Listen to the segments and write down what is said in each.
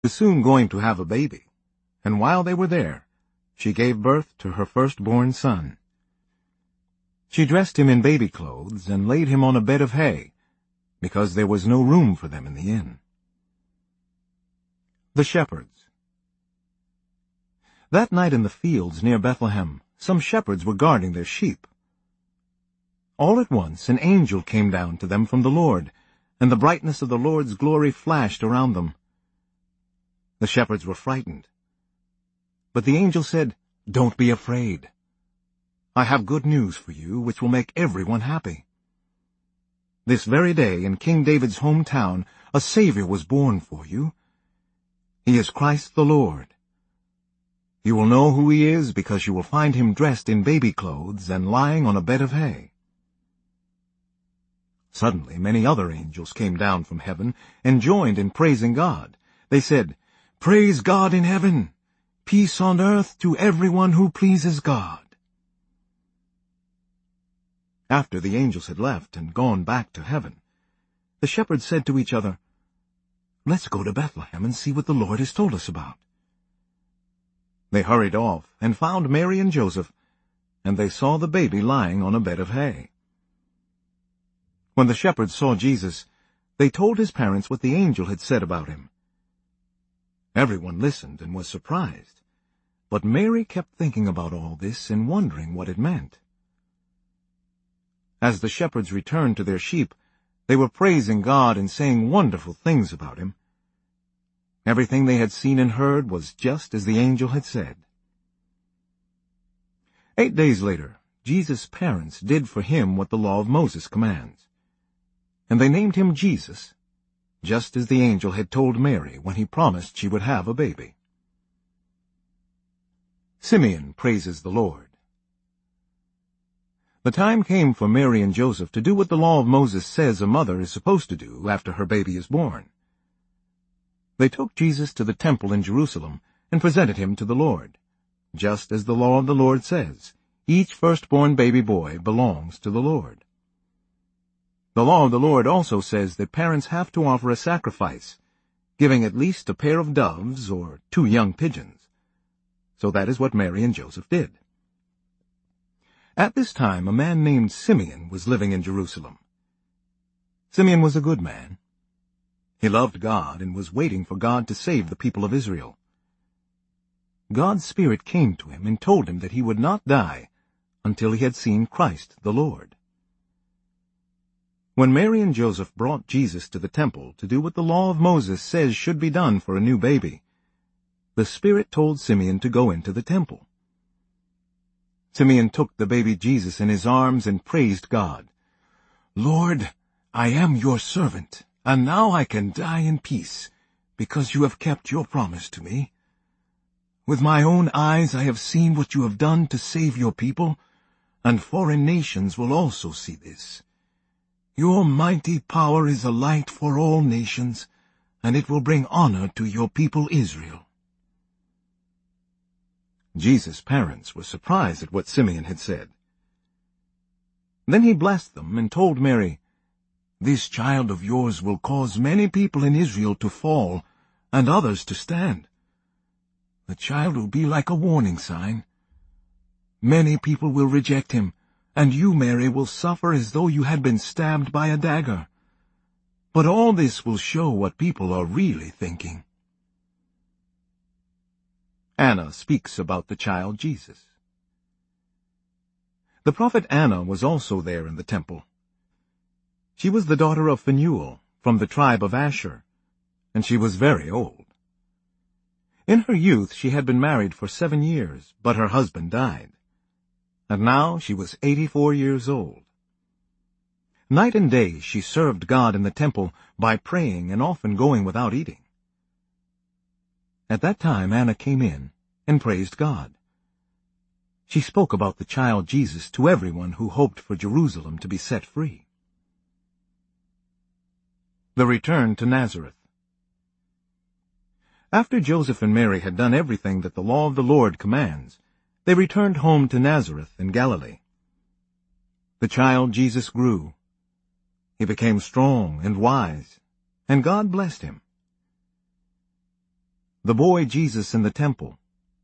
was soon going to have a baby, and while they were there, she gave birth to her firstborn son. She dressed him in baby clothes and laid him on a bed of hay, because there was no room for them in the inn. The shepherds. That night in the fields near Bethlehem, some shepherds were guarding their sheep. All at once an angel came down to them from the Lord, and the brightness of the Lord's glory flashed around them. The shepherds were frightened. But the angel said, "Don't be afraid. I have good news for you, which will make everyone happy. This very day in King David's hometown, a Savior was born for you. He is Christ the Lord. You will know who he is because you will find him dressed in baby clothes and lying on a bed of hay." Suddenly many other angels came down from heaven and joined in praising God. They said, "Praise God in heaven, peace on earth to everyone who pleases God." After the angels had left and gone back to heaven, the shepherds said to each other, "Let's go to Bethlehem and see what the Lord has told us about." They hurried off and found Mary and Joseph, and they saw the baby lying on a bed of hay. When the shepherds saw Jesus, they told his parents what the angel had said about him. Everyone listened and was surprised, but Mary kept thinking about all this and wondering what it meant. As the shepherds returned to their sheep, they were praising God and saying wonderful things about him. Everything they had seen and heard was just as the angel had said. 8 days later, Jesus' parents did for him what the law of Moses commands, and they named him Jesus, just as the angel had told Mary when he promised she would have a baby. Simeon praises the Lord. The time came for Mary and Joseph to do what the law of Moses says a mother is supposed to do after her baby is born. They took Jesus to the temple in Jerusalem and presented him to the Lord, just as the law of the Lord says, each firstborn baby boy belongs to the Lord. The law of the Lord also says that parents have to offer a sacrifice, giving at least a pair of doves or 2 young pigeons. So that is what Mary and Joseph did. At this time, a man named Simeon was living in Jerusalem. Simeon was a good man. He loved God and was waiting for God to save the people of Israel. God's Spirit came to him and told him that he would not die until he had seen Christ the Lord. When Mary and Joseph brought Jesus to the temple to do what the law of Moses says should be done for a new baby, the Spirit told Simeon to go into the temple. Simeon took the baby Jesus in his arms and praised God. "Lord, I am your servant, and now I can die in peace, because you have kept your promise to me. With my own eyes I have seen what you have done to save your people, and foreign nations will also see this. Your mighty power is a light for all nations, and it will bring honor to your people Israel." Jesus' parents were surprised at what Simeon had said. Then he blessed them and told Mary, "This child of yours will cause many people in Israel to fall and others to stand. The child will be like a warning sign. Many people will reject him, and you, Mary, will suffer as though you had been stabbed by a dagger. But all this will show what people are really thinking." Anna speaks about the child Jesus. The prophet Anna was also there in the temple. She was the daughter of Phanuel, from the tribe of Asher, and she was very old. In her youth she had been married for 7 years, but her husband died. And now she was 84 years old. Night and day she served God in the temple by praying and often going without eating. At that time Anna came in and praised God. She spoke about the child Jesus to everyone who hoped for Jerusalem to be set free. The return to Nazareth. After Joseph and Mary had done everything that the law of the Lord commands, they returned home to Nazareth in Galilee. The child Jesus grew. He became strong and wise, and God blessed him. The boy Jesus in the temple.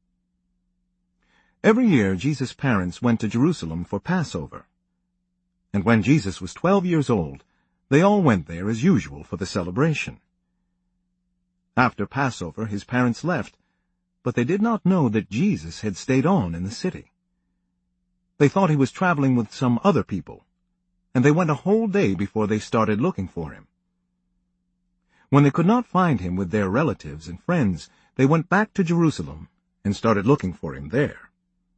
Every year Jesus' parents went to Jerusalem for Passover. And when Jesus was 12 years old, they all went there as usual for the celebration. After Passover, his parents left, but they did not know that Jesus had stayed on in the city. They thought he was traveling with some other people, and they went a whole day before they started looking for him. When they could not find him with their relatives and friends, they went back to Jerusalem and started looking for him there.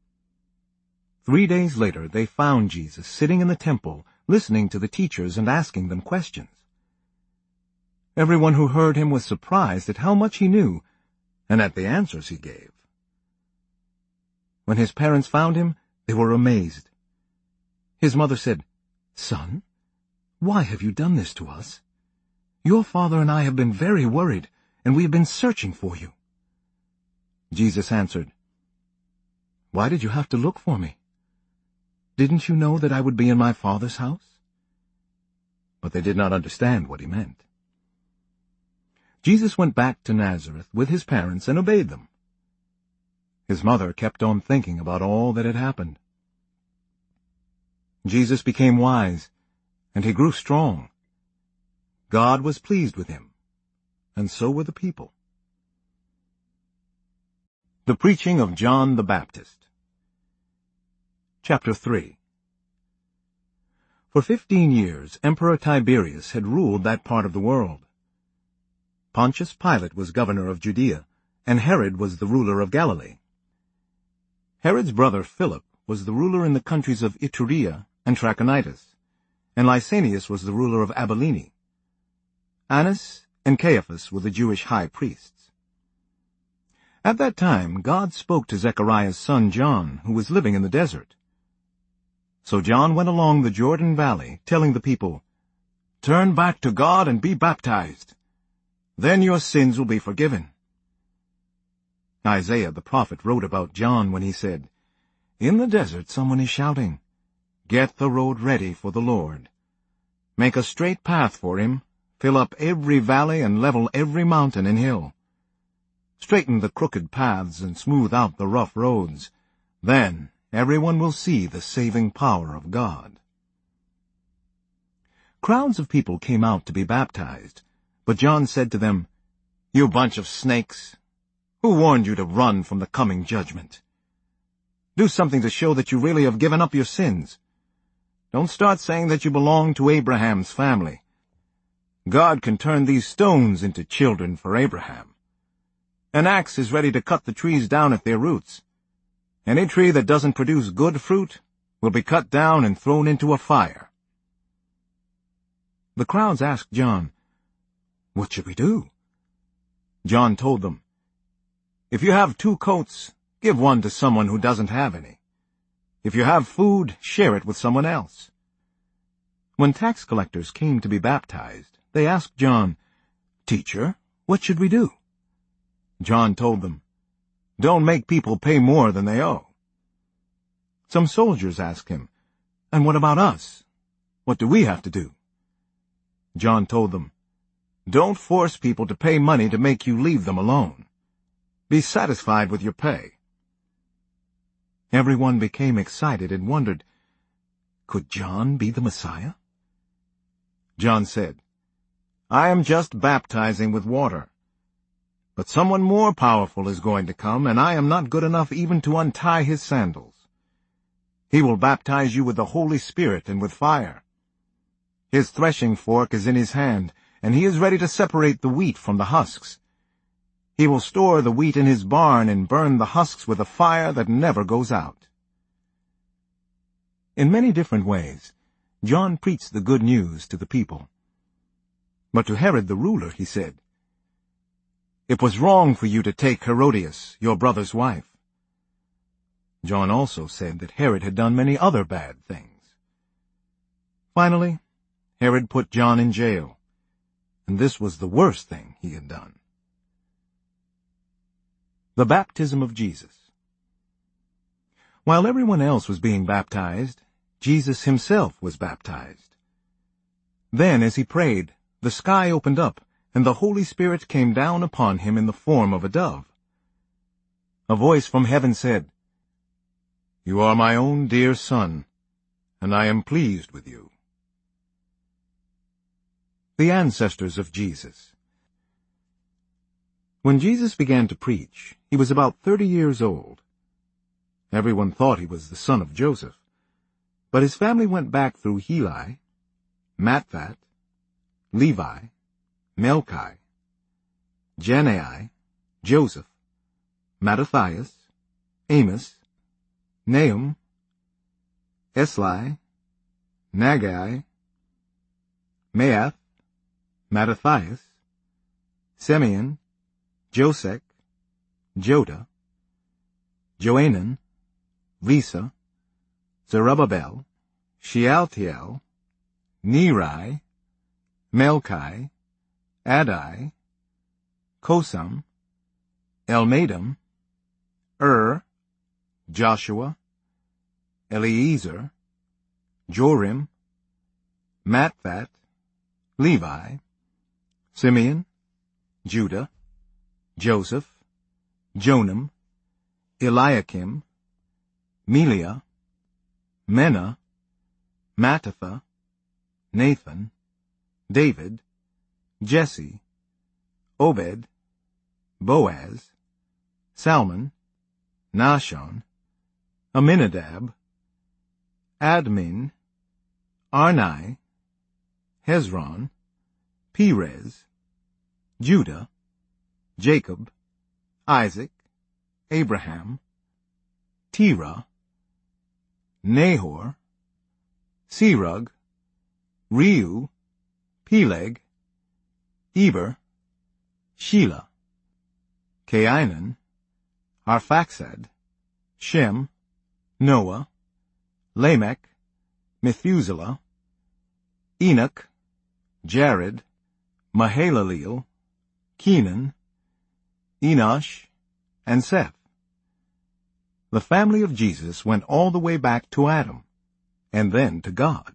3 days later, they found Jesus sitting in the temple, listening to the teachers and asking them questions. Everyone who heard him was surprised at how much he knew and at the answers he gave. When his parents found him, they were amazed. His mother said, "Son, why have you done this to us? Your father and I have been very worried, and we have been searching for you." Jesus answered, "Why did you have to look for me? Didn't you know that I would be in my Father's house?" But they did not understand what he meant. Jesus went back to Nazareth with his parents and obeyed them. His mother kept on thinking about all that had happened. Jesus became wise, and he grew strong. God was pleased with him, and so were the people. The preaching of John the Baptist. Chapter 3. For 15 years, Emperor Tiberius had ruled that part of the world. Pontius Pilate was governor of Judea, and Herod was the ruler of Galilee. Herod's brother Philip was the ruler in the countries of Iturea and Trachonitis, and Lysanias was the ruler of Abilene. Annas and Caiaphas were the Jewish high priests. At that time, God spoke to Zechariah's son John, who was living in the desert. So John went along the Jordan Valley, telling the people, "Turn back to God and be baptized. Then your sins will be forgiven." Isaiah the prophet wrote about John when he said, "In the desert someone is shouting, 'Get the road ready for the Lord. Make a straight path for him. Fill up every valley and level every mountain and hill. Straighten the crooked paths and smooth out the rough roads. Then everyone will see the saving power of God." Crowds of people came out to be baptized, but John said to them, "You bunch of snakes! Who warned you to run from the coming judgment? Do something to show that you really have given up your sins. Don't start saying that you belong to Abraham's family. God can turn these stones into children for Abraham. An axe is ready to cut the trees down at their roots. Any tree that doesn't produce good fruit will be cut down and thrown into a fire." The crowds asked John, "What should we do?" John told them, "If you have 2 coats, give one to someone who doesn't have any. If you have food, share it with someone else." When tax collectors came to be baptized, they asked John, "Teacher, what should we do?" John told them, "Don't make people pay more than they owe." Some soldiers asked him, "And what about us? What do we have to do?" John told them, "Don't force people to pay money to make you leave them alone. Be satisfied with your pay." Everyone became excited and wondered, could John be the Messiah? John said, "I am just baptizing with water. But someone more powerful is going to come, and I am not good enough even to untie his sandals. He will baptize you with the Holy Spirit and with fire. His threshing fork is in his hand, and he is ready to separate the wheat from the husks. He will store the wheat in his barn and burn the husks with a fire that never goes out." In many different ways, John preached the good news to the people. But to Herod the ruler he said, "It was wrong for you to take Herodias, your brother's wife." John also said that Herod had done many other bad things. Finally, Herod put John in jail, and this was the worst thing he had done. The baptism of Jesus. While everyone else was being baptized, Jesus himself was baptized. Then, as he prayed, the sky opened up, and the Holy Spirit came down upon him in the form of a dove. A voice from heaven said, "You are my own dear Son, and I am pleased with you." The ancestors of Jesus. When Jesus began to preach, he was about 30 years old. Everyone thought he was the son of Joseph, but his family went back through Heli, Matthat, Levi, Melchi, Jannai, Joseph, Mattathias, Amos, Nahum, Esli, Nagai, Maath, Mattathias, Simeon, Josech, Joda, Joanan, Risa, Zerubbabel, Shealtiel, Neri, Melchi, Adai, Kosam, Elmadam, Joshua, Eliezer, Jorim, Matthat, Levi, Simeon, Judah, Joseph, Jonam, Eliakim, Meliah, Menah, Mattatha, Nathan, David, Jesse, Obed, Boaz, Salmon, Nahshon, Aminadab, Admin, Arni, Hezron, Perez, Judah, Jacob, Isaac, Abraham, Terah, Nahor, Serug, Reu, Peleg, Eber, Shelah, Cainan, Arphaxad, Shem, Noah, Lamech, Methuselah, Enoch, Jared, Mahalaleel, Kenan, Enosh, and Seth. The family of Jesus went all the way back to Adam, and then to God.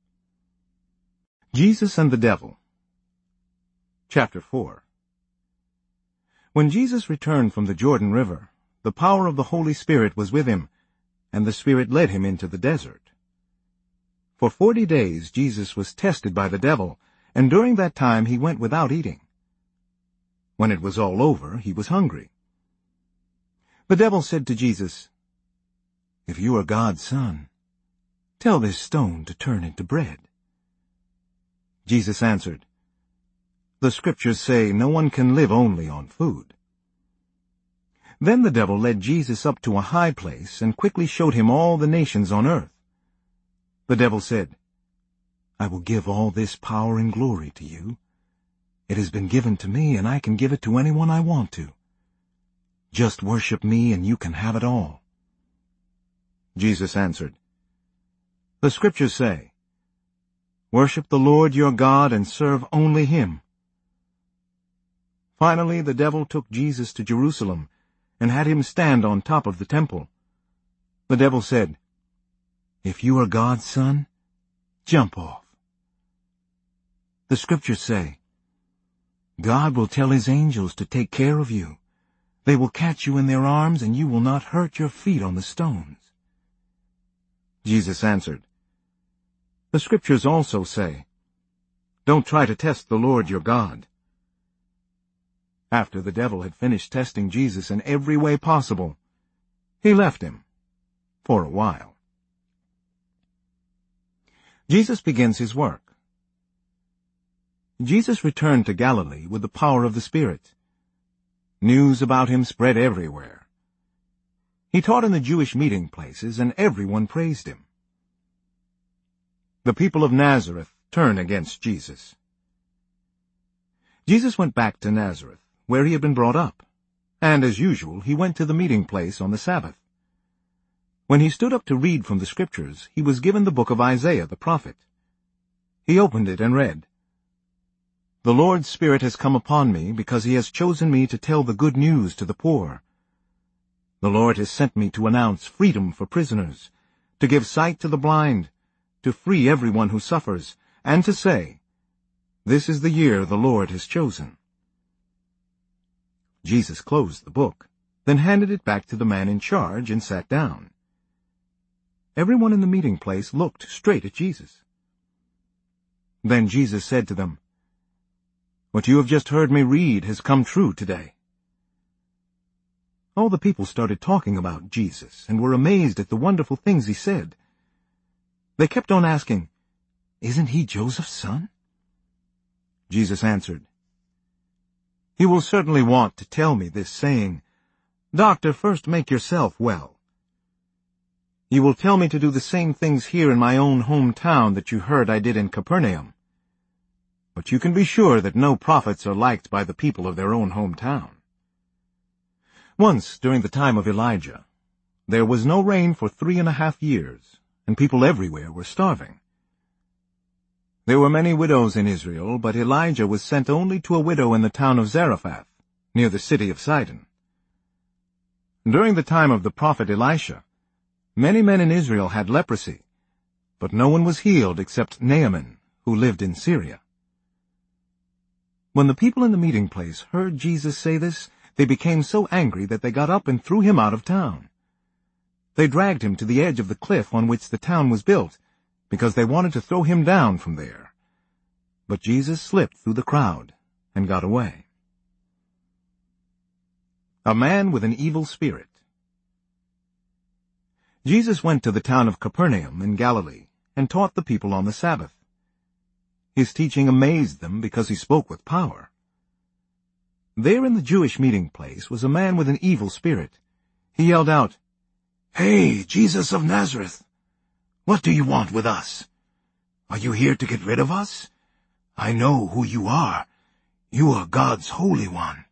Jesus and the Devil. Chapter 4. When Jesus returned from the Jordan River, the power of the Holy Spirit was with him, and the Spirit led him into the desert. For 40 days Jesus was tested by the devil, and during that time he went without eating. When it was all over, he was hungry. The devil said to Jesus, "If you are God's Son, tell this stone to turn into bread." Jesus answered, "The Scriptures say no one can live only on food." Then the devil led Jesus up to a high place and quickly showed him all the nations on earth. The devil said, "I will give all this power and glory to you. It has been given to me, and I can give it to anyone I want to. Just worship me, and you can have it all." Jesus answered, "The Scriptures say, 'Worship the Lord your God and serve only Him.'" Finally, the devil took Jesus to Jerusalem and had him stand on top of the temple. The devil said, "If you are God's Son, jump off. The Scriptures say, 'God will tell His angels to take care of you. They will catch you in their arms, and you will not hurt your feet on the stones.'" Jesus answered, "The Scriptures also say, 'Don't try to test the Lord your God.'" After the devil had finished testing Jesus in every way possible, he left him for a while. Jesus begins his work. Jesus returned to Galilee with the power of the Spirit. News about him spread everywhere. He taught in the Jewish meeting places, and everyone praised him. The people of Nazareth turned against Jesus. Jesus went back to Nazareth, where he had been brought up, and as usual he went to the meeting place on the Sabbath. When he stood up to read from the Scriptures, he was given the book of Isaiah the prophet. He opened it and read, "The Lord's Spirit has come upon me, because He has chosen me to tell the good news to the poor. The Lord has sent me to announce freedom for prisoners, to give sight to the blind, to free everyone who suffers, and to say, This is the year the Lord has chosen." Jesus closed the book, then handed it back to the man in charge and sat down. Everyone in the meeting place looked straight at Jesus. Then Jesus said to them, "What you have just heard me read has come true today." All the people started talking about Jesus and were amazed at the wonderful things he said. They kept on asking, "Isn't he Joseph's son?" Jesus answered, "You will certainly want to tell me this, saying, 'Doctor, first make yourself well.' You will tell me to do the same things here in my own hometown that you heard I did in Capernaum. But you can be sure that no prophets are liked by the people of their own hometown." Once, during the time of Elijah, there was no rain for 3.5 years, and people everywhere were starving. There were many widows in Israel, but Elijah was sent only to a widow in the town of Zarephath, near the city of Sidon. During the time of the prophet Elisha, many men in Israel had leprosy, but no one was healed except Naaman, who lived in Syria. When the people in the meeting place heard Jesus say this, they became so angry that they got up and threw him out of town. They dragged him to the edge of the cliff on which the town was built, because they wanted to throw him down from there. But Jesus slipped through the crowd and got away. A man with an evil spirit. Jesus went to the town of Capernaum in Galilee and taught the people on the Sabbath. His teaching amazed them because he spoke with power. There in the Jewish meeting place was a man with an evil spirit. He yelled out, "Hey, Jesus of Nazareth! What do you want with us? Are you here to get rid of us? I know who you are. You are God's Holy One."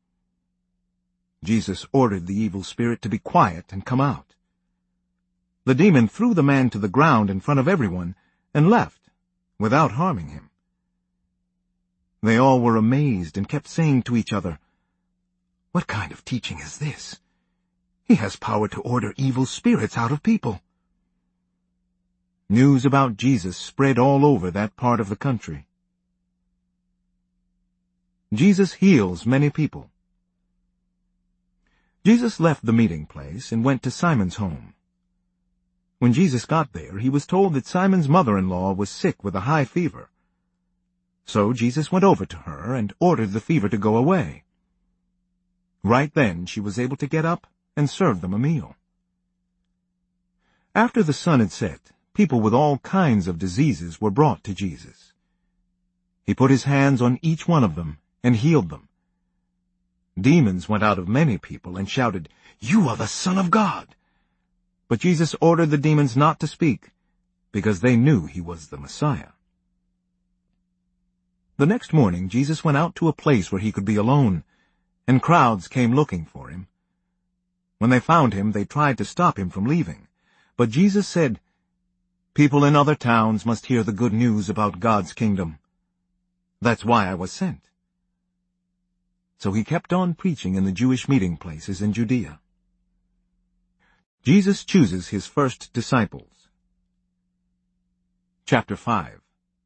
Jesus ordered the evil spirit to be quiet and come out. The demon threw the man to the ground in front of everyone and left, without harming him. They all were amazed and kept saying to each other, "What kind of teaching is this? He has power to order evil spirits out of people." News about Jesus spread all over that part of the country. Jesus heals many people. Jesus left the meeting place and went to Simon's home. When Jesus got there, he was told that Simon's mother-in-law was sick with a high fever. So Jesus went over to her and ordered the fever to go away. Right then she was able to get up and serve them a meal. After the sun had set, people with all kinds of diseases were brought to Jesus. He put his hands on each one of them and healed them. Demons went out of many people and shouted, "You are the Son of God!" But Jesus ordered the demons not to speak, because they knew he was the Messiah. The next morning Jesus went out to a place where he could be alone, and crowds came looking for him. When they found him, they tried to stop him from leaving. But Jesus said, "People in other towns must hear the good news about God's kingdom. That's why I was sent." So he kept on preaching in the Jewish meeting places in Judea. Jesus chooses his first disciples. Chapter 5.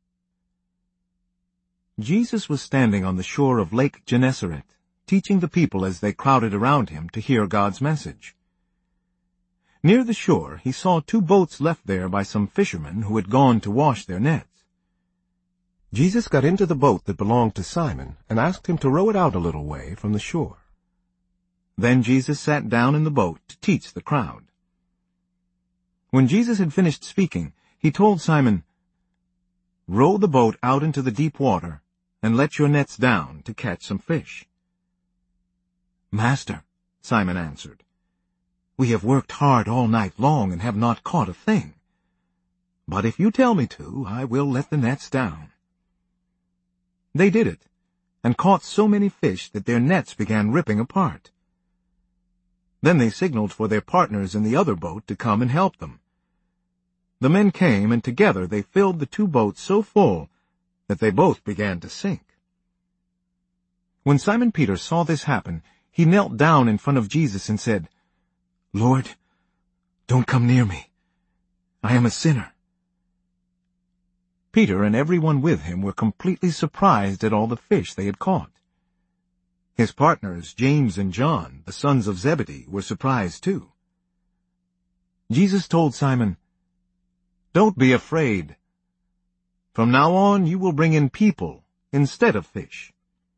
Jesus was standing on the shore of Lake Gennesaret, teaching the people as they crowded around him to hear God's message. Near the shore, he saw 2 boats left there by some fishermen who had gone to wash their nets. Jesus got into the boat that belonged to Simon and asked him to row it out a little way from the shore. Then Jesus sat down in the boat to teach the crowd. When Jesus had finished speaking, he told Simon, "Row the boat out into the deep water and let your nets down to catch some fish." "Master," Simon answered, "we have worked hard all night long and have not caught a thing. But if you tell me to, I will let the nets down." They did it, and caught so many fish that their nets began ripping apart. Then they signaled for their partners in the other boat to come and help them. The men came, and together they filled the 2 boats so full that they both began to sink. When Simon Peter saw this happen, he knelt down in front of Jesus and said, "Lord, don't come near me. I am a sinner." Peter and everyone with him were completely surprised at all the fish they had caught. His partners, James and John, the sons of Zebedee, were surprised too. Jesus told Simon, "Don't be afraid. From now on you will bring in people instead of fish."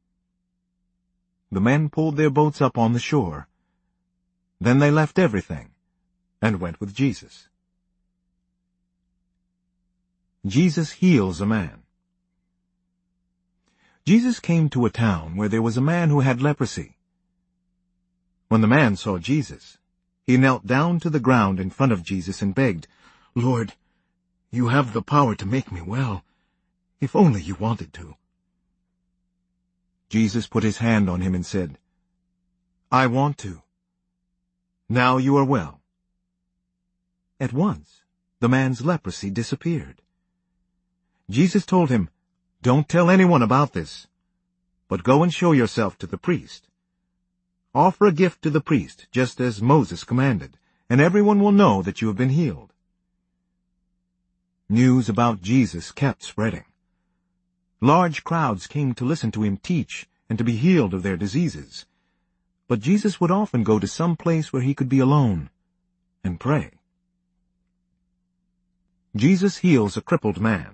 The men pulled their boats up on the shore. Then they left everything and went with Jesus. Jesus heals a man. Jesus came to a town where there was a man who had leprosy. When the man saw Jesus, he knelt down to the ground in front of Jesus and begged, "Lord, you have the power to make me well, if only you wanted to." Jesus put his hand on him and said, "I want to. Now you are well." At once, the man's leprosy disappeared. Jesus told him, "Don't tell anyone about this, but go and show yourself to the priest. Offer a gift to the priest, just as Moses commanded, and everyone will know that you have been healed." News about Jesus kept spreading. Large crowds came to listen to him teach and to be healed of their diseases. But Jesus would often go to some place where he could be alone and pray. Jesus heals a crippled man.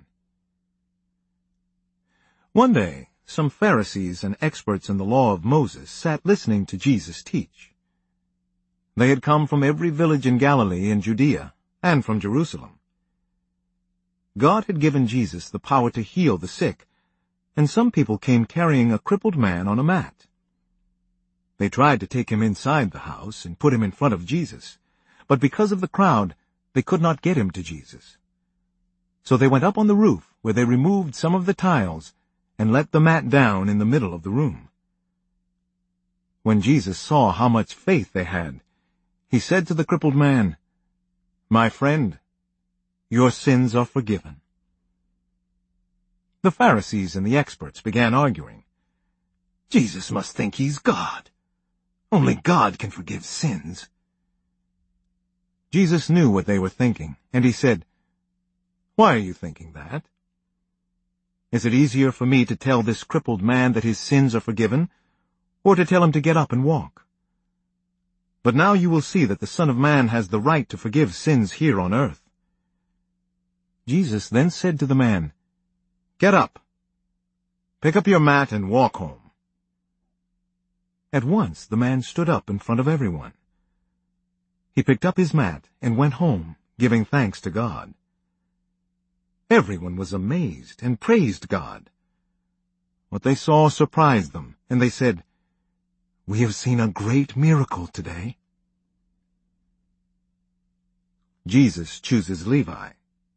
One day, some Pharisees and experts in the law of Moses sat listening to Jesus teach. They had come from every village in Galilee and Judea, and from Jerusalem. God had given Jesus the power to heal the sick, and some people came carrying a crippled man on a mat. They tried to take him inside the house and put him in front of Jesus, but because of the crowd, they could not get him to Jesus. So they went up on the roof, where they removed some of the tiles and let the mat down in the middle of the room. When Jesus saw how much faith they had, he said to the crippled man, "My friend, your sins are forgiven." The Pharisees and the experts began arguing. "Jesus must think he's God. Only God can forgive sins." Jesus knew what they were thinking, and he said, "Why are you thinking that? Is it easier for me to tell this crippled man that his sins are forgiven, or to tell him to get up and walk? But now you will see that the Son of Man has the right to forgive sins here on earth." Jesus then said to the man, "Get up, pick up your mat and walk home." At once the man stood up in front of everyone. He picked up his mat and went home, giving thanks to God. Everyone was amazed and praised God. What they saw surprised them, and they said, "We have seen a great miracle today." Jesus chooses Levi.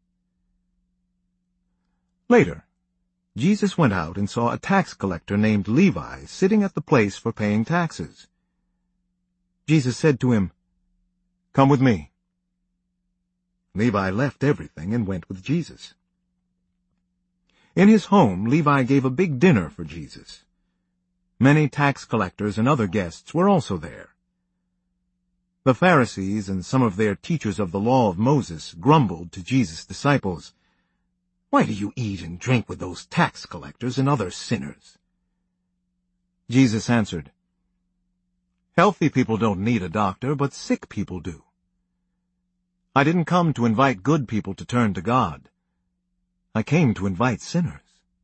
Later, Jesus went out and saw a tax collector named Levi sitting at the place for paying taxes. Jesus said to him, "Come with me." Levi left everything and went with Jesus. In his home, Levi gave a big dinner for Jesus. Many tax collectors and other guests were also there. The Pharisees and some of their teachers of the law of Moses grumbled to Jesus' disciples, "Why do you eat and drink with those tax collectors and other sinners?" Jesus answered, "Healthy people don't need a doctor, but sick people do. I didn't come to invite good people to turn to God. I came to invite sinners."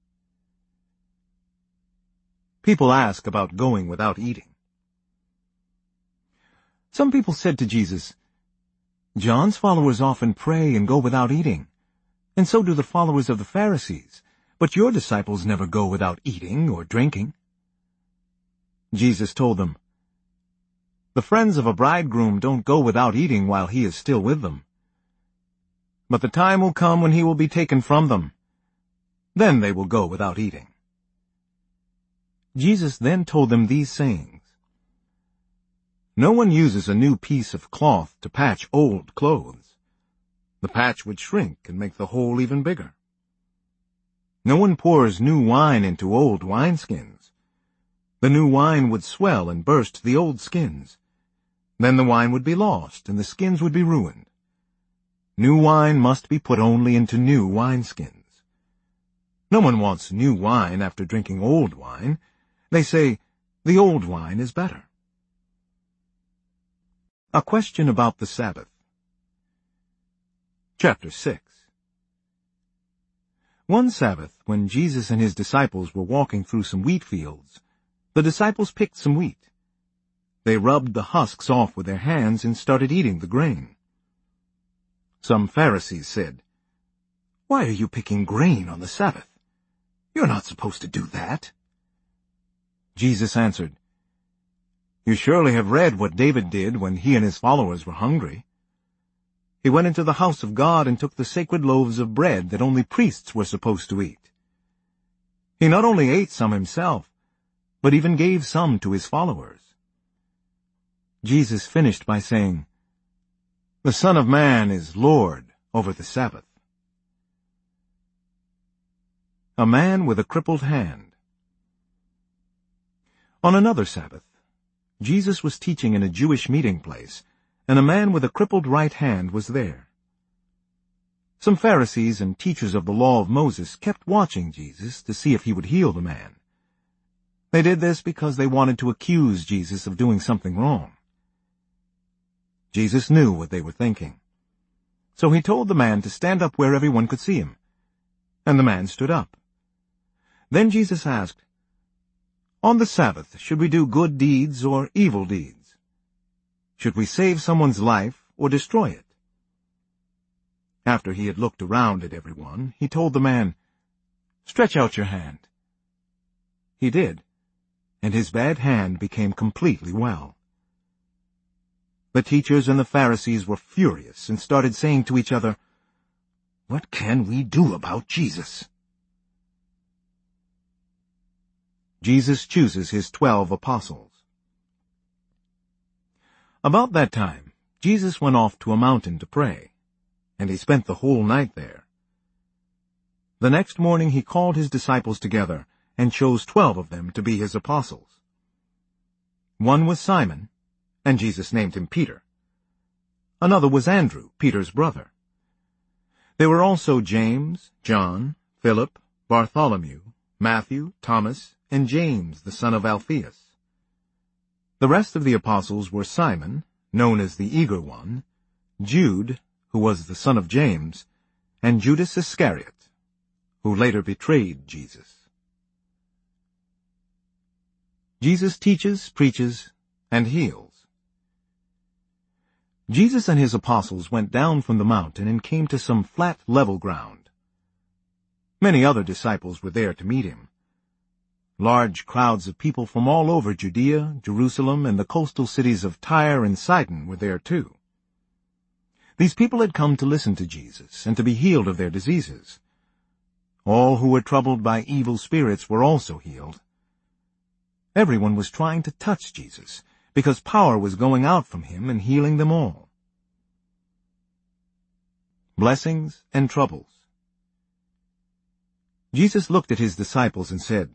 People ask about going without eating. Some people said to Jesus, "John's followers often pray and go without eating, and so do the followers of the Pharisees, but your disciples never go without eating or drinking." Jesus told them, "The friends of a bridegroom don't go without eating while he is still with them. But the time will come when he will be taken from them. Then they will go without eating." Jesus then told them these sayings. No one uses a new piece of cloth to patch old clothes. The patch would shrink and make the hole even bigger. No one pours new wine into old wineskins. The new wine would swell and burst the old skins. Then the wine would be lost and the skins would be ruined. New wine must be put only into new wineskins. No one wants new wine after drinking old wine. They say, the old wine is better. A question about the Sabbath. Chapter 6. One Sabbath, when Jesus and his disciples were walking through some wheat fields, the disciples picked some wheat. They rubbed the husks off with their hands and started eating the grain. Some Pharisees said, "Why are you picking grain on the Sabbath? You're not supposed to do that." Jesus answered, "You surely have read what David did when he and his followers were hungry. He went into the house of God and took the sacred loaves of bread that only priests were supposed to eat. He not only ate some himself, but even gave some to his followers." Jesus finished by saying, "The Son of Man is Lord over the Sabbath." A man with a crippled hand. On another Sabbath, Jesus was teaching in a Jewish meeting place, and a man with a crippled right hand was there. Some Pharisees and teachers of the law of Moses kept watching Jesus to see if he would heal the man. They did this because they wanted to accuse Jesus of doing something wrong. Jesus knew what they were thinking. So he told the man to stand up where everyone could see him. And the man stood up. Then Jesus asked, "On the Sabbath, should we do good deeds or evil deeds? Should we save someone's life or destroy it?" After he had looked around at everyone, he told the man, "Stretch out your hand." He did, and his bad hand became completely well. The teachers and the Pharisees were furious and started saying to each other, "What can we do about Jesus?" Jesus chooses his 12 apostles. About that time, Jesus went off to a mountain to pray, and he spent the whole night there. The next morning he called his disciples together and chose 12 of them to be his apostles. One was Simon, and Jesus named him Peter. Another was Andrew, Peter's brother. There were also James, John, Philip, Bartholomew, Matthew, Thomas, and James, the son of Alphaeus. The rest of the apostles were Simon, known as the Eager One, Jude, who was the son of James, and Judas Iscariot, who later betrayed Jesus. Jesus teaches, preaches, and heals. Jesus and his apostles went down from the mountain and came to some flat, level ground. Many other disciples were there to meet him. Large crowds of people from all over Judea, Jerusalem, and the coastal cities of Tyre and Sidon were there too. These people had come to listen to Jesus and to be healed of their diseases. All who were troubled by evil spirits were also healed. Everyone was trying to touch Jesus, because power was going out from him and healing them all. Blessings and troubles. Jesus looked at his disciples and said,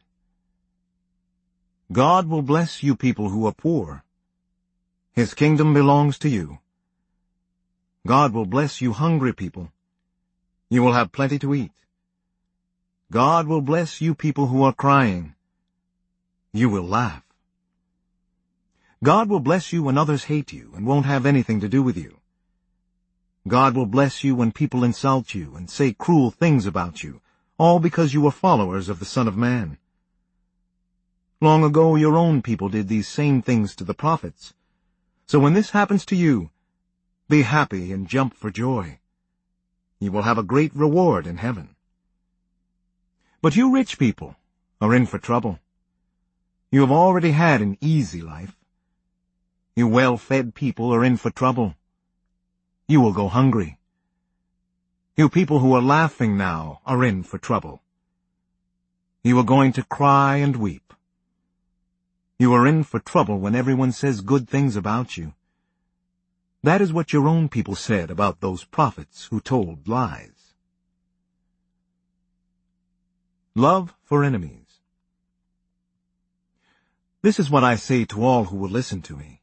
"God will bless you people who are poor. His kingdom belongs to you. God will bless you hungry people. You will have plenty to eat. God will bless you people who are crying. You will laugh. God will bless you when others hate you and won't have anything to do with you. God will bless you when people insult you and say cruel things about you, all because you are followers of the Son of Man. Long ago your own people did these same things to the prophets. So when this happens to you, be happy and jump for joy. You will have a great reward in heaven. But you rich people are in for trouble. You have already had an easy life. You well-fed people are in for trouble. You will go hungry. You people who are laughing now are in for trouble. You are going to cry and weep. You are in for trouble when everyone says good things about you. That is what your own people said about those prophets who told lies. Love for enemies. This is what I say to all who will listen to me.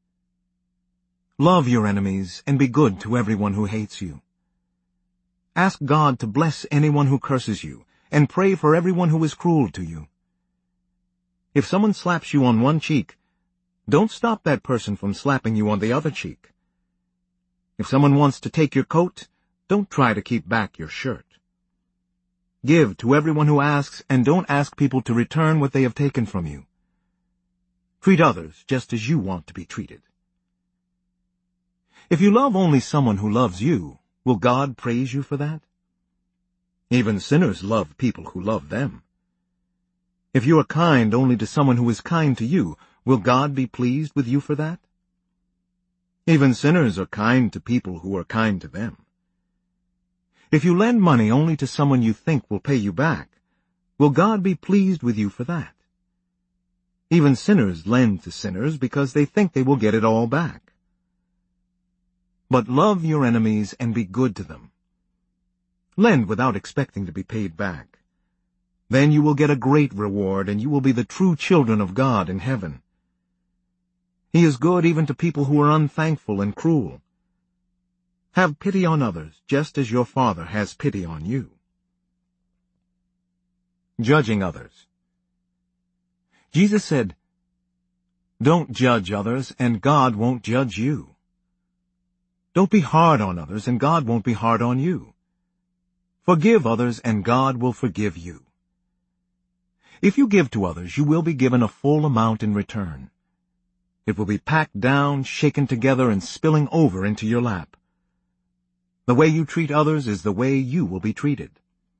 Love your enemies and be good to everyone who hates you. Ask God to bless anyone who curses you, and pray for everyone who is cruel to you. If someone slaps you on one cheek, don't stop that person from slapping you on the other cheek. If someone wants to take your coat, don't try to keep back your shirt. Give to everyone who asks, and don't ask people to return what they have taken from you. Treat others just as you want to be treated. If you love only someone who loves you, will God praise you for that? Even sinners love people who love them. If you are kind only to someone who is kind to you, will God be pleased with you for that? Even sinners are kind to people who are kind to them. If you lend money only to someone you think will pay you back, will God be pleased with you for that? Even sinners lend to sinners because they think they will get it all back. But love your enemies and be good to them. Lend without expecting to be paid back. Then you will get a great reward, and you will be the true children of God in heaven. He is good even to people who are unthankful and cruel. Have pity on others, just as your Father has pity on you. Judging others. Jesus said, "Don't judge others, and God won't judge you. Don't be hard on others, and God won't be hard on you. Forgive others, and God will forgive you. If you give to others, you will be given a full amount in return. It will be packed down, shaken together, and spilling over into your lap. The way you treat others is the way you will be treated."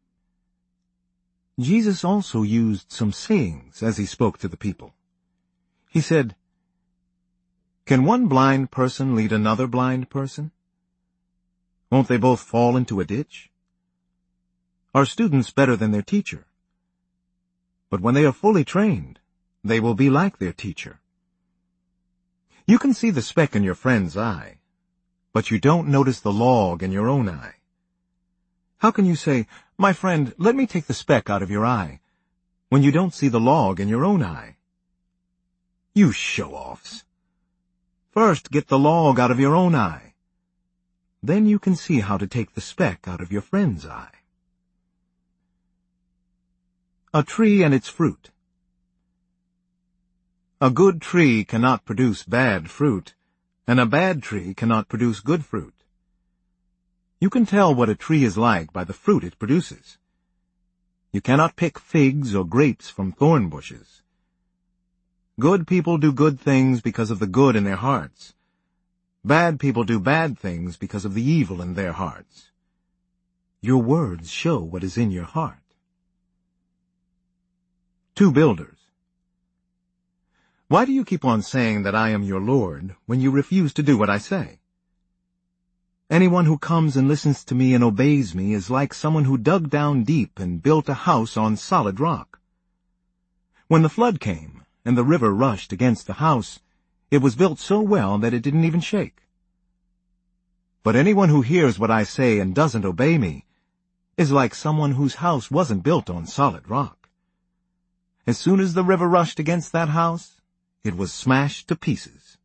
Jesus also used some sayings as he spoke to the people. He said, "Can one blind person lead another blind person? Won't they both fall into a ditch? Are students better than their teacher? But when they are fully trained, they will be like their teacher. You can see the speck in your friend's eye, but you don't notice the log in your own eye. How can you say, 'My friend, let me take the speck out of your eye,' when you don't see the log in your own eye? You show-offs. First, get the log out of your own eye. Then you can see how to take the speck out of your friend's eye." A tree and its fruit. A good tree cannot produce bad fruit, and a bad tree cannot produce good fruit. You can tell what a tree is like by the fruit it produces. You cannot pick figs or grapes from thorn bushes. Good people do good things because of the good in their hearts. Bad people do bad things because of the evil in their hearts. Your words show what is in your heart. Two builders. Why do you keep on saying that I am your Lord when you refuse to do what I say? Anyone who comes and listens to me and obeys me is like someone who dug down deep and built a house on solid rock. When the flood came and the river rushed against the house, it was built so well that it didn't even shake. But anyone who hears what I say and doesn't obey me is like someone whose house wasn't built on solid rock. As soon as the river rushed against that house, it was smashed to pieces.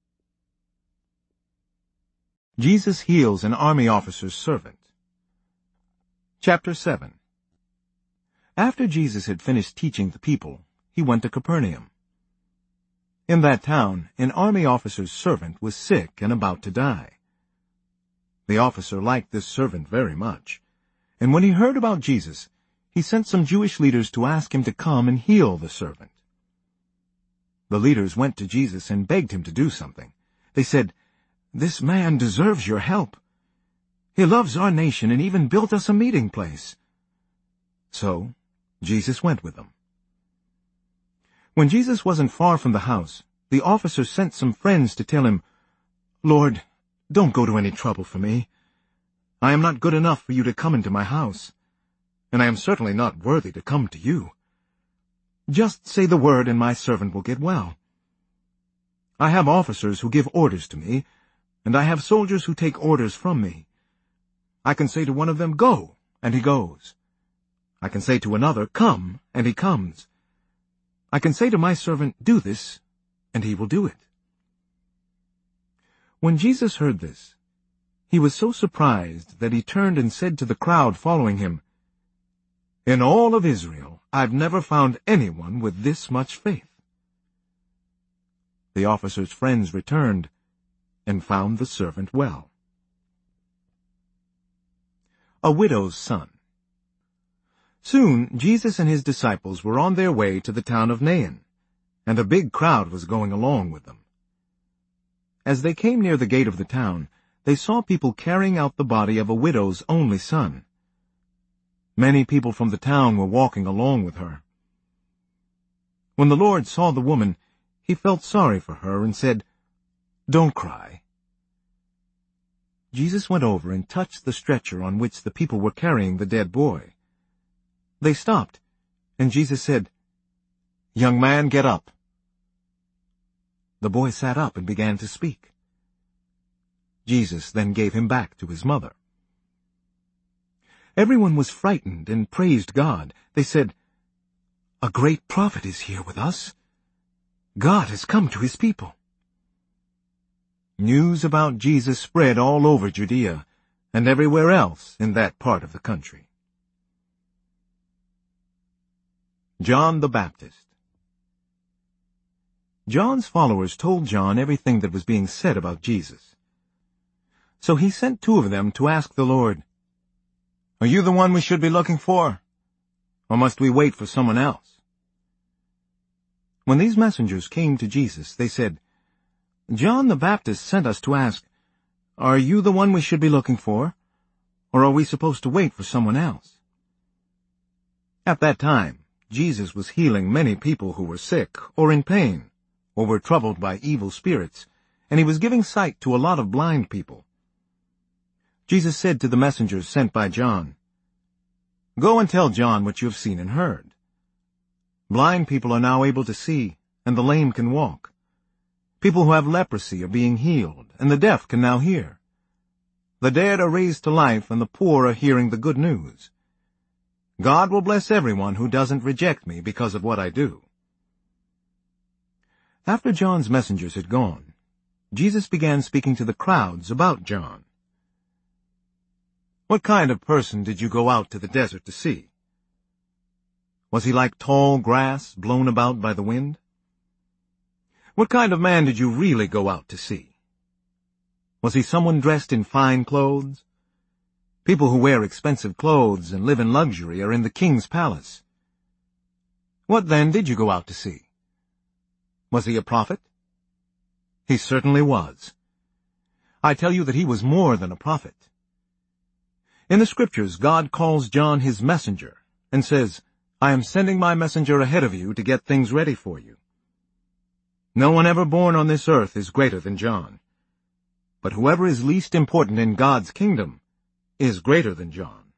Jesus heals an army officer's servant. Chapter 7. After Jesus had finished teaching the people, he went to Capernaum. In that town, an army officer's servant was sick and about to die. The officer liked this servant very much, and when he heard about Jesus, he sent some Jewish leaders to ask him to come and heal the servant. The leaders went to Jesus and begged him to do something. They said, "This man deserves your help. He loves our nation and even built us a meeting place." So, Jesus went with them. When Jesus wasn't far from the house, the officer sent some friends to tell him, "Lord, don't go to any trouble for me. I am not good enough for you to come into my house, and I am certainly not worthy to come to you. Just say the word and my servant will get well. I have officers who give orders to me, and I have soldiers who take orders from me. I can say to one of them, 'Go,' and he goes. I can say to another, 'Come,' and he comes. I can say to my servant, 'Do this,' and he will do it." When Jesus heard this, he was so surprised that he turned and said to the crowd following him, In all of Israel, I've never found anyone with this much faith." The officer's friends returned and found the servant well. A widow's son. Soon Jesus and his disciples were on their way to the town of Nain, and a big crowd was going along with them. As they came near the gate of the town, they saw people carrying out the body of a widow's only son. Many people from the town were walking along with her. When the Lord saw the woman, he felt sorry for her and said, "Don't cry." Jesus went over and touched the stretcher on which the people were carrying the dead boy. They stopped, and Jesus said, "Young man, get up." The boy sat up and began to speak. Jesus then gave him back to his mother. Everyone was frightened and praised God. They said, "A great prophet is here with us. God has come to his people." News about Jesus spread all over Judea and everywhere else in that part of the country. John the Baptist. John's followers told John everything that was being said about Jesus. So he sent 2 of them to ask the Lord, "Are you the one we should be looking for? Or must we wait for someone else?" When these messengers came to Jesus, they said, "John the Baptist sent us to ask, 'Are you the one we should be looking for? Or are we supposed to wait for someone else?'" At that time, Jesus was healing many people who were sick or in pain or were troubled by evil spirits, and he was giving sight to a lot of blind people. Jesus said to the messengers sent by John, "Go and tell John what you have seen and heard. Blind people are now able to see, and the lame can walk. People who have leprosy are being healed, and the deaf can now hear. The dead are raised to life, and the poor are hearing the good news. God will bless everyone who doesn't reject me because of what I do." After John's messengers had gone, Jesus began speaking to the crowds about John. "What kind of person did you go out to the desert to see? Was he like tall grass blown about by the wind? What kind of man did you really go out to see? Was he someone dressed in fine clothes? People who wear expensive clothes and live in luxury are in the king's palace. What then did you go out to see? Was he a prophet? He certainly was. I tell you that he was more than a prophet. In the Scriptures, God calls John his messenger and says, 'I am sending my messenger ahead of you to get things ready for you.' No one ever born on this earth is greater than John. But whoever is least important in God's kingdom is greater than John."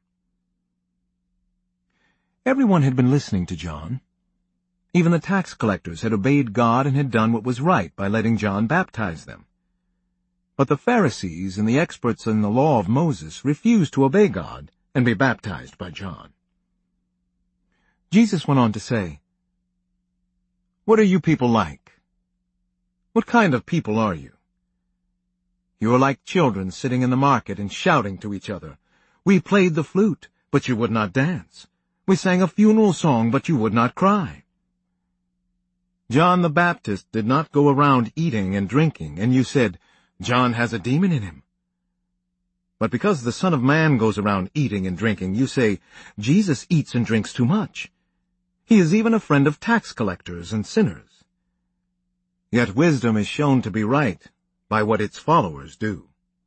Everyone had been listening to John. Even the tax collectors had obeyed God and had done what was right by letting John baptize them. But the Pharisees and the experts in the law of Moses refused to obey God and be baptized by John. Jesus went on to say, "What are you people like? What kind of people are you? You are like children sitting in the market and shouting to each other, 'We played the flute, but you would not dance. We sang a funeral song, but you would not cry.' John the Baptist did not go around eating and drinking, and you said, 'John has a demon in him.' But because the Son of Man goes around eating and drinking, you say, 'Jesus eats and drinks too much. He is even a friend of tax collectors and sinners.' Yet wisdom is shown to be right by what its followers do."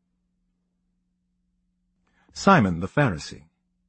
Simon the Pharisee.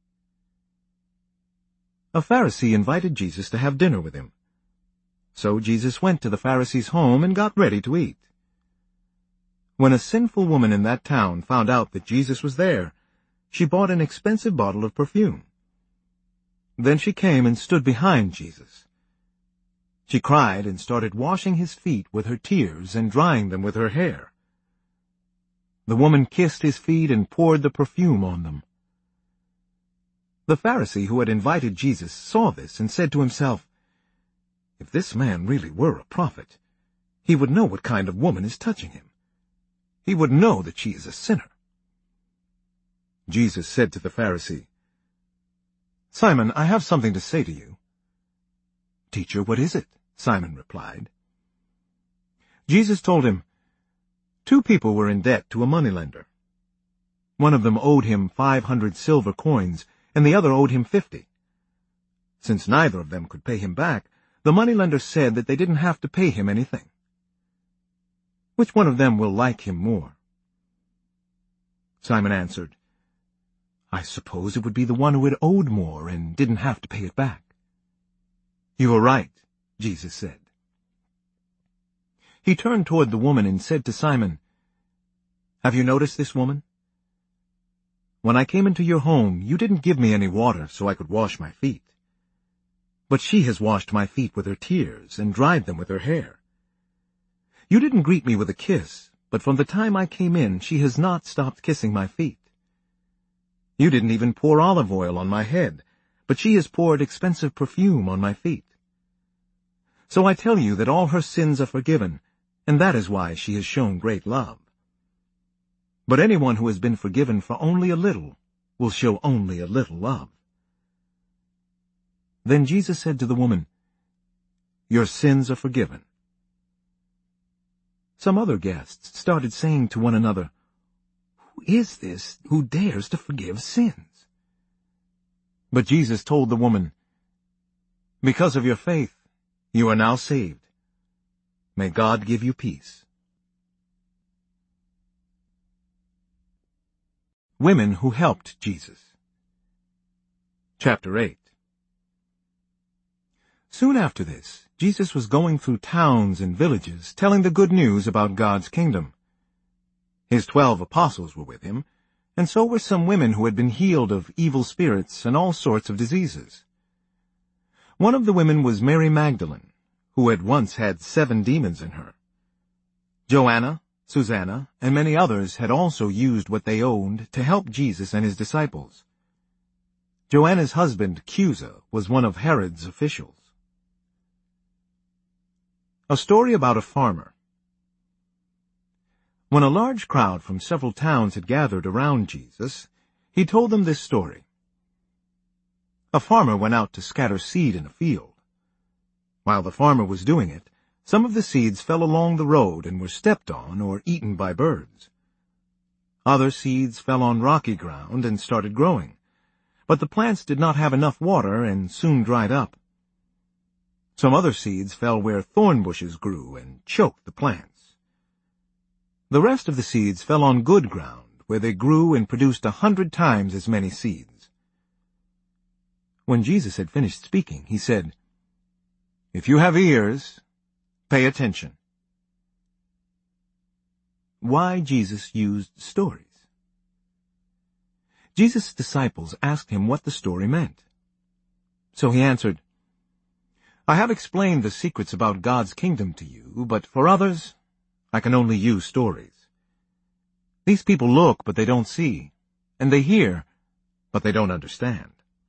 A Pharisee invited Jesus to have dinner with him. So Jesus went to the Pharisee's home and got ready to eat. When a sinful woman in that town found out that Jesus was there, she bought an expensive bottle of perfume. Then she came and stood behind Jesus. She cried and started washing his feet with her tears and drying them with her hair. The woman kissed his feet and poured the perfume on them. The Pharisee who had invited Jesus saw this and said to himself, "If this man really were a prophet, he would know what kind of woman is touching him. He would know that she is a sinner." Jesus said to the Pharisee, "Simon, I have something to say to you." "Teacher, what is it?" Simon replied. Jesus told him, 2 people were in debt to a moneylender. One of them owed him 500 silver coins, and the other owed him 50. Since neither of them could pay him back, the moneylender said that they didn't have to pay him anything. Which one of them will like him more? Simon answered, "I suppose it would be the one who had owed more and didn't have to pay it back." "You are right," Jesus said. He turned toward the woman and said to Simon, "Have you noticed this woman? When I came into your home, you didn't give me any water so I could wash my feet. But she has washed my feet with her tears and dried them with her hair. You didn't greet me with a kiss, but from the time I came in, she has not stopped kissing my feet. You didn't even pour olive oil on my head, but she has poured expensive perfume on my feet. So I tell you that all her sins are forgiven, and that is why she has shown great love. But anyone who has been forgiven for only a little will show only a little love." Then Jesus said to the woman, "Your sins are forgiven." Some other guests started saying to one another, "Who is this who dares to forgive sins?" But Jesus told the woman, "Because of your faith, you are now saved. May God give you peace." Women who helped Jesus. Chapter 8. Soon after this, Jesus was going through towns and villages, telling the good news about God's kingdom. His 12 apostles were with him, and so were some women who had been healed of evil spirits and all sorts of diseases. One of the women was Mary Magdalene, who had once had 7 demons in her. Joanna, Susanna, and many others had also used what they owned to help Jesus and his disciples. Joanna's husband, Chuza, was one of Herod's officials. A story about a farmer. When a large crowd from several towns had gathered around Jesus, he told them this story. A farmer went out to scatter seed in a field. While the farmer was doing it, some of the seeds fell along the road and were stepped on or eaten by birds. Other seeds fell on rocky ground and started growing, but the plants did not have enough water and soon dried up. Some other seeds fell where thorn bushes grew and choked the plants. The rest of the seeds fell on good ground, where they grew and produced 100 times as many seeds. When Jesus had finished speaking, he said, "If you have ears, pay attention." Why Jesus used stories. Jesus' disciples asked him what the story meant. So he answered, "I have explained the secrets about God's kingdom to you, but for others, I can only use stories. These people look, but they don't see, and they hear, but they don't understand."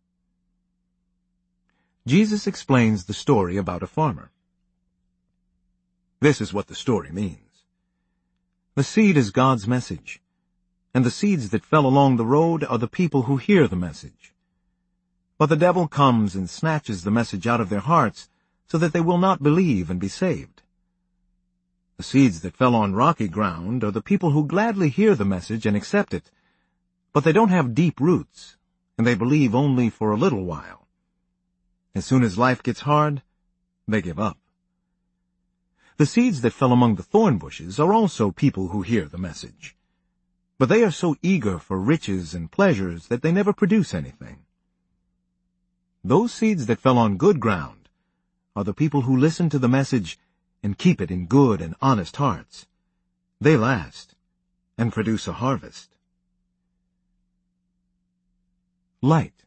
Jesus explains the story about a farmer. This is what the story means. The seed is God's message, and the seeds that fell along the road are the people who hear the message. But the devil comes and snatches the message out of their hearts so that they will not believe and be saved. The seeds that fell on rocky ground are the people who gladly hear the message and accept it, but they don't have deep roots, and they believe only for a little while. As soon as life gets hard, they give up. The seeds that fell among the thorn bushes are also people who hear the message, but they are so eager for riches and pleasures that they never produce anything. Those seeds that fell on good ground are the people who listen to the message and keep it in good and honest hearts. They last and produce a harvest. Light.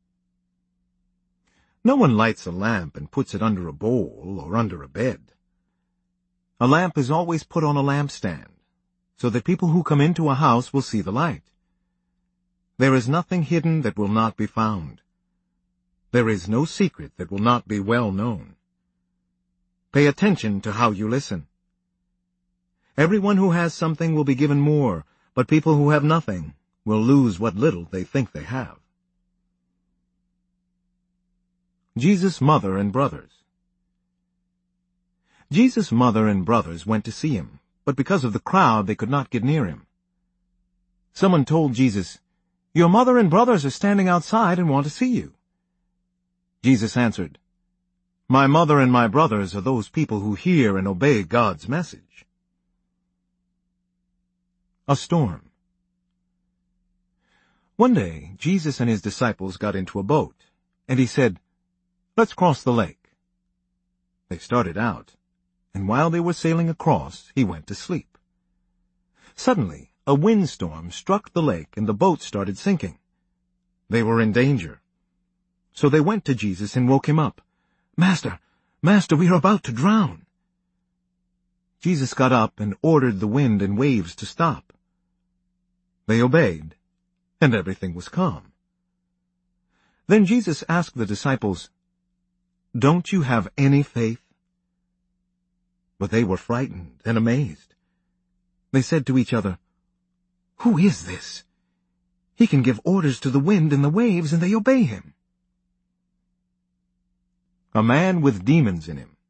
No one lights a lamp and puts it under a bowl or under a bed. A lamp is always put on a lampstand, so that people who come into a house will see the light. There is nothing hidden that will not be found. There is no secret that will not be well known. Pay attention to how you listen. Everyone who has something will be given more, but people who have nothing will lose what little they think they have. Jesus' mother and brothers. Jesus' mother and brothers went to see him, but because of the crowd they could not get near him. Someone told Jesus, "Your mother and brothers are standing outside and want to see you." Jesus answered, "My mother and my brothers are those people who hear and obey God's message." A storm. One day, Jesus and his disciples got into a boat, and he said, "Let's cross the lake." They started out, and while they were sailing across, he went to sleep. Suddenly, a windstorm struck the lake and the boat started sinking. They were in danger. So they went to Jesus and woke him up. "Master, Master, we are about to drown." Jesus got up and ordered the wind and waves to stop. They obeyed, and everything was calm. Then Jesus asked the disciples, "Don't you have any faith?" But they were frightened and amazed. They said to each other, "Who is this? He can give orders to the wind and the waves, and they obey him." A man with demons in him.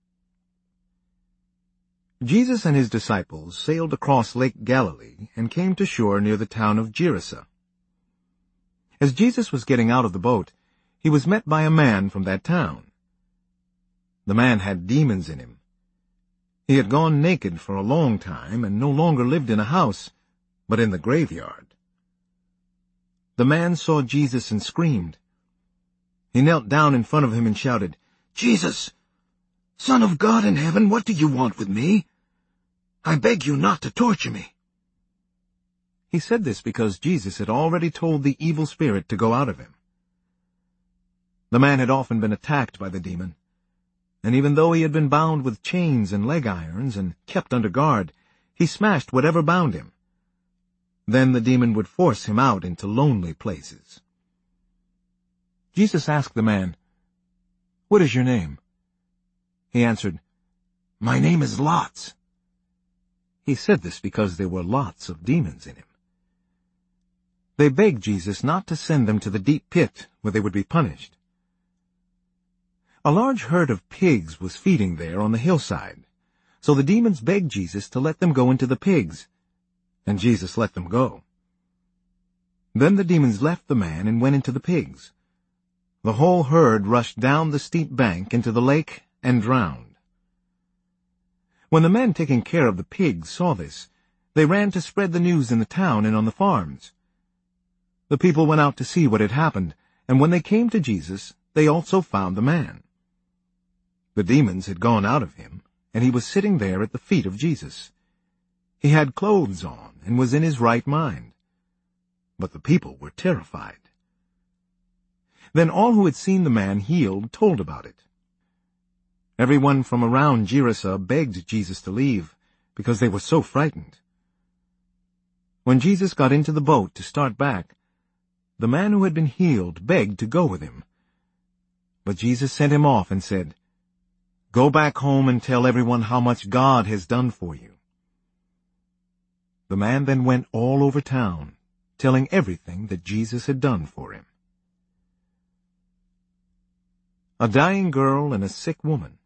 Jesus and his disciples sailed across Lake Galilee and came to shore near the town of Gerasa. As Jesus was getting out of the boat, he was met by a man from that town. The man had demons in him. He had gone naked for a long time and no longer lived in a house, but in the graveyard. The man saw Jesus and screamed. He knelt down in front of him and shouted, "Jesus, Son of God in heaven, what do you want with me? I beg you not to torture me." He said this because Jesus had already told the evil spirit to go out of him. The man had often been attacked by the demon, and even though he had been bound with chains and leg irons and kept under guard, he smashed whatever bound him. Then the demon would force him out into lonely places. Jesus asked the man, "What is your name?" He answered, "My name is Lots." He said this because there were lots of demons in him. They begged Jesus not to send them to the deep pit where they would be punished. A large herd of pigs was feeding there on the hillside, so the demons begged Jesus to let them go into the pigs, and Jesus let them go. Then the demons left the man and went into the pigs. The whole herd rushed down the steep bank into the lake and drowned. When the men taking care of the pigs saw this, they ran to spread the news in the town and on the farms. The people went out to see what had happened, and when they came to Jesus, they also found the man. The demons had gone out of him, and he was sitting there at the feet of Jesus. He had clothes on and was in his right mind. But the people were terrified. Then all who had seen the man healed told about it. Everyone from around Gerasa begged Jesus to leave, because they were so frightened. When Jesus got into the boat to start back, the man who had been healed begged to go with him. But Jesus sent him off and said, "Go back home and tell everyone how much God has done for you." The man then went all over town, telling everything that Jesus had done for him. A dying girl and a sick woman.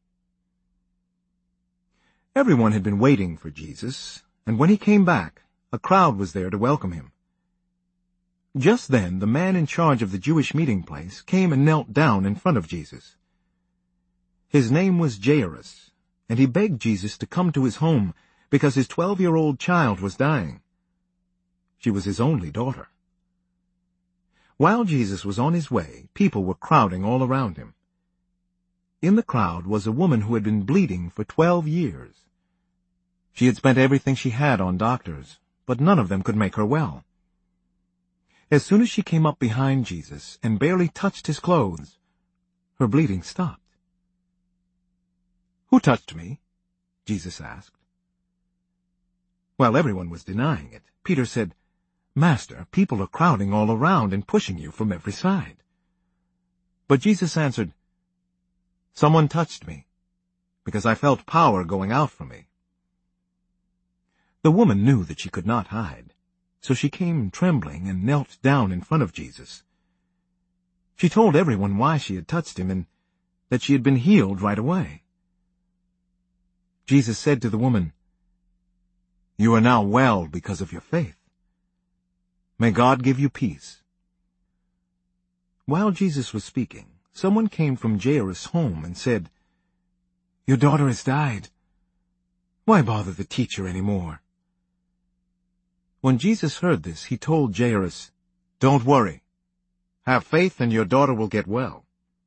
Everyone had been waiting for Jesus, and when he came back, a crowd was there to welcome him. Just then, the man in charge of the Jewish meeting place came and knelt down in front of Jesus. His name was Jairus, and he begged Jesus to come to his home because his 12-year-old child was dying. She was his only daughter. While Jesus was on his way, people were crowding all around him. In the crowd was a woman who had been bleeding for 12 years. She had spent everything she had on doctors, but none of them could make her well. As soon as she came up behind Jesus and barely touched his clothes, her bleeding stopped. "Who touched me?" Jesus asked. While everyone was denying it, Peter said, "Master, people are crowding all around and pushing you from every side." But Jesus answered, "Someone touched me, because I felt power going out from me." The woman knew that she could not hide, so she came trembling and knelt down in front of Jesus. She told everyone why she had touched him, and that she had been healed right away. Jesus said to the woman, "You are now well because of your faith. May God give you peace." While Jesus was speaking, someone came from Jairus' home and said, "Your daughter has died. Why bother the teacher any more?" When Jesus heard this, he told Jairus, "Don't worry. Have faith and your daughter will get well."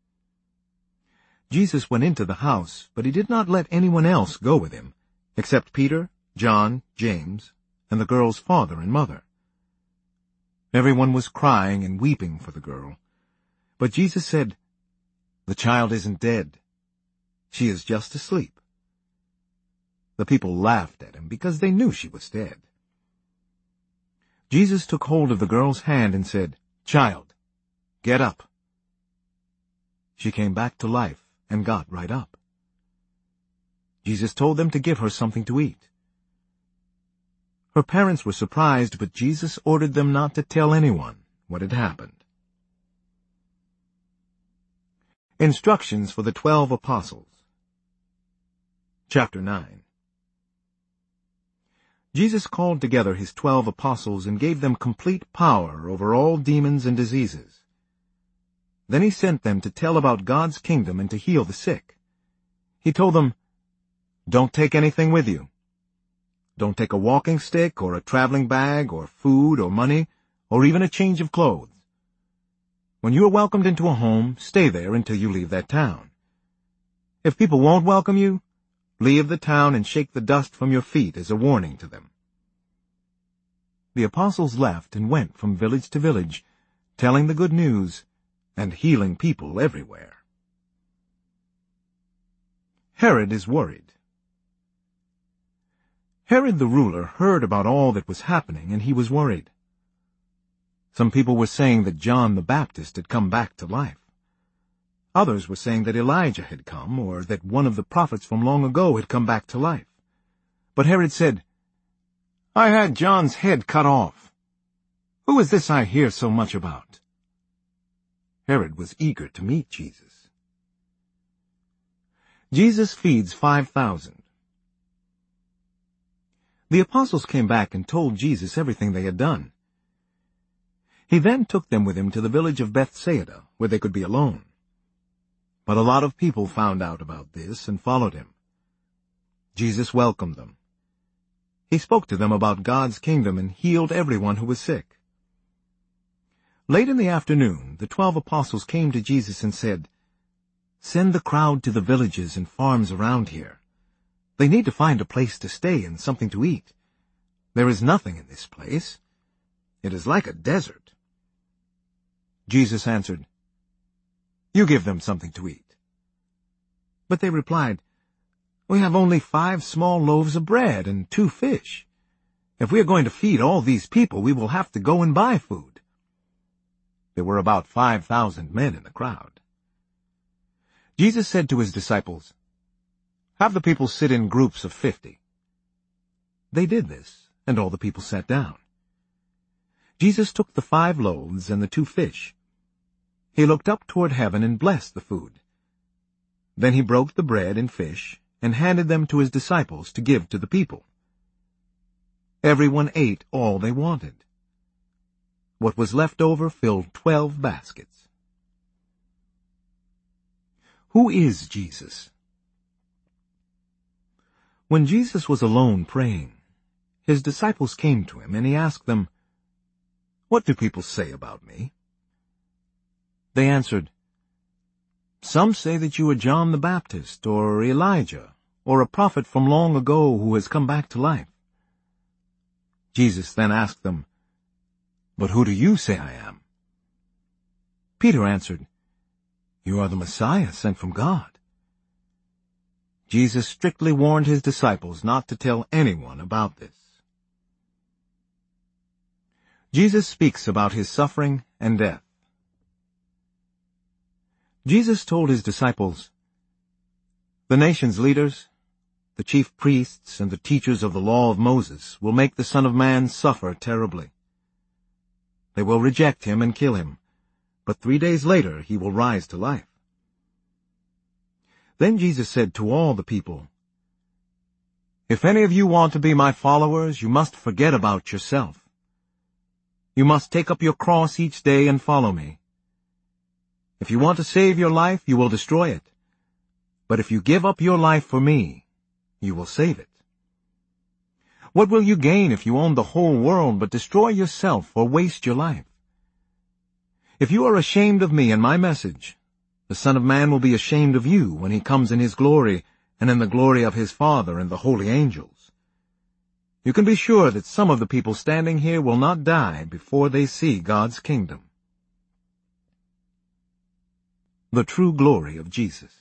Jesus went into the house, but he did not let anyone else go with him, except Peter, John, James, and the girl's father and mother. Everyone was crying and weeping for the girl, but Jesus said, "The child isn't dead. She is just asleep." The people laughed at him because they knew she was dead. Jesus took hold of the girl's hand and said, "Child, get up." She came back to life and got right up. Jesus told them to give her something to eat. Her parents were surprised, but Jesus ordered them not to tell anyone what had happened. Instructions for the 12 Apostles. Chapter 9. Jesus called together his 12 apostles and gave them complete power over all demons and diseases. Then he sent them to tell about God's kingdom and to heal the sick. He told them, "Don't take anything with you. Don't take a walking stick or a traveling bag or food or money or even a change of clothes. When you are welcomed into a home, stay there until you leave that town. If people won't welcome you, leave the town and shake the dust from your feet as a warning to them." The apostles left and went from village to village, telling the good news and healing people everywhere. Herod is worried. Herod the ruler heard about all that was happening, and he was worried. Some people were saying that John the Baptist had come back to life. Others were saying that Elijah had come, or that one of the prophets from long ago had come back to life. But Herod said, "I had John's head cut off. Who is this I hear so much about?" Herod was eager to meet Jesus. Jesus feeds 5,000. The apostles came back and told Jesus everything they had done. He then took them with him to the village of Bethsaida, where they could be alone. But a lot of people found out about this and followed him. Jesus welcomed them. He spoke to them about God's kingdom and healed everyone who was sick. Late in the afternoon, the 12 apostles came to Jesus and said, "Send the crowd to the villages and farms around here. They need to find a place to stay and something to eat. There is nothing in this place. It is like a desert." Jesus answered, "You give them something to eat." But they replied, "We have only 5 small loaves of bread and 2 fish. If we are going to feed all these people, we will have to go and buy food." There were about 5,000 men in the crowd. Jesus said to his disciples, "Have the people sit in groups of 50. They did this, and all the people sat down. Jesus took the 5 loaves and the 2 fish. He looked up toward heaven and blessed the food. Then he broke the bread and fish and handed them to his disciples to give to the people. Everyone ate all they wanted. What was left over filled 12 baskets. Who is Jesus? When Jesus was alone praying, his disciples came to him, and he asked them, "What do people say about me?" They answered, "Some say that you are John the Baptist, or Elijah, or a prophet from long ago who has come back to life." Jesus then asked them, "But who do you say I am?" Peter answered, "You are the Messiah sent from God." Jesus strictly warned his disciples not to tell anyone about this. Jesus speaks about his suffering and death. Jesus told his disciples, "The nation's leaders, the chief priests, and the teachers of the law of Moses will make the Son of Man suffer terribly. They will reject him and kill him, but 3 days later he will rise to life." Then Jesus said to all the people, "If any of you want to be my followers, you must forget about yourself. You must take up your cross each day and follow me. If you want to save your life, you will destroy it. But if you give up your life for me, you will save it. What will you gain if you own the whole world but destroy yourself or waste your life? If you are ashamed of me and my message, the Son of Man will be ashamed of you when he comes in his glory and in the glory of his Father and the holy angels. You can be sure that some of the people standing here will not die before they see God's kingdom." The true glory of Jesus.